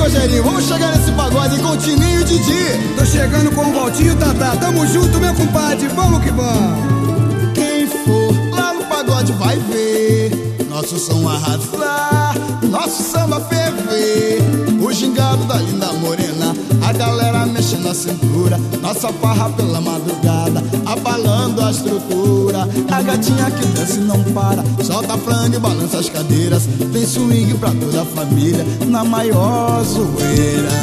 Rogerinho, vamos chegar nesse pagode com o Tininho e Didi. Tô chegando com o Valtinho e Tatá. Tamo junto, meu compadre, vamos que vamos. Quem for lá no pagode vai ver nosso som arrasar, nosso samba ferver. O gingado da linda morena, a galera mexendo a cintura, nossa farra pela madrugada, abalando a estrutura. A gatinha que desce não para, solta frango e balança as cadeiras. Tem swing pra toda a família, na maior zoeira.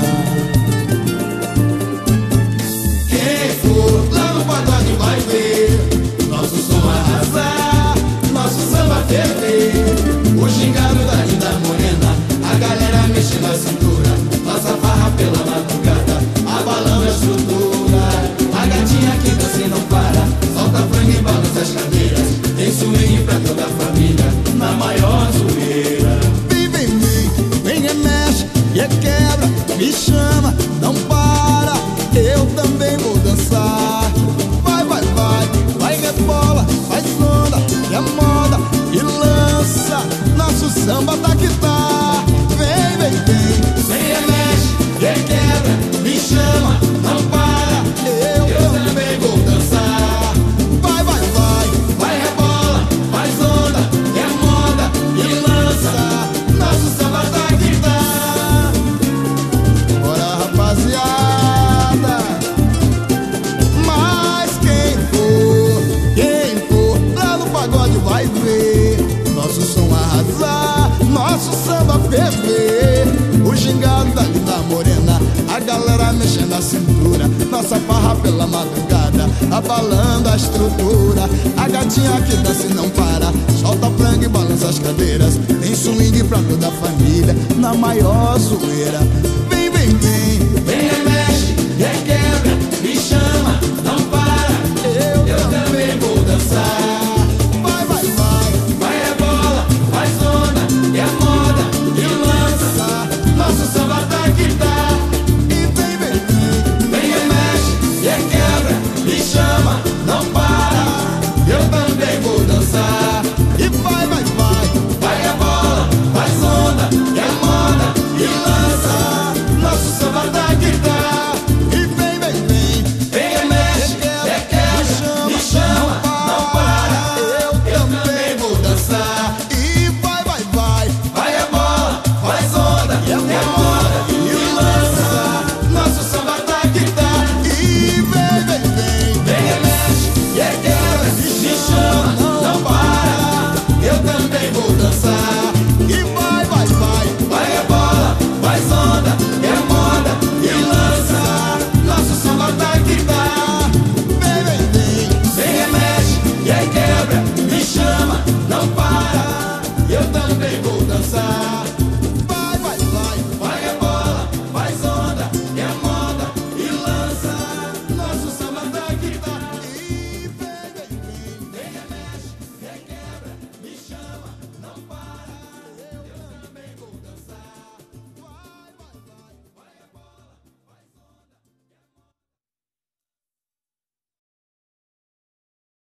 Quem for lá no pagode vai ver nosso som arrasar, nosso samba ferver. O gingado da linda morena, a galera mexendo a cintura, nossa farra pela madrugada, abalando a estrutura. A gatinha que dança e não para, solta frango e balança as cadeiras. Tem swing pra toda a família, na maior zoeira. Vem, remexe, requebra, me chama, não para, eu também vou dançar. Vai, vai, vai, vai rebola, faz onda, que é moda e lança. Nosso samba tá que tá. Vem, vem, vem, vem, remexe, requebra, me chama, não para, eu também vou dançar. Vai, vai, vai, vai rebola, faz onda, que é moda e lança. Nosso samba tá que tá. Bora, rapaziada. Mas quem for lá no pagode vai ver nosso som arrasar, nosso samba ferver. O gingado da linda morena, a galera mexendo a cintura, nossa farra pela madrugada, abalando a estrutura. A gatinha que dança e não para, solta frango e balança as cadeiras. Tem swing pra toda a família, na maior zoeira. Vem, vem, vem, vem, remexe,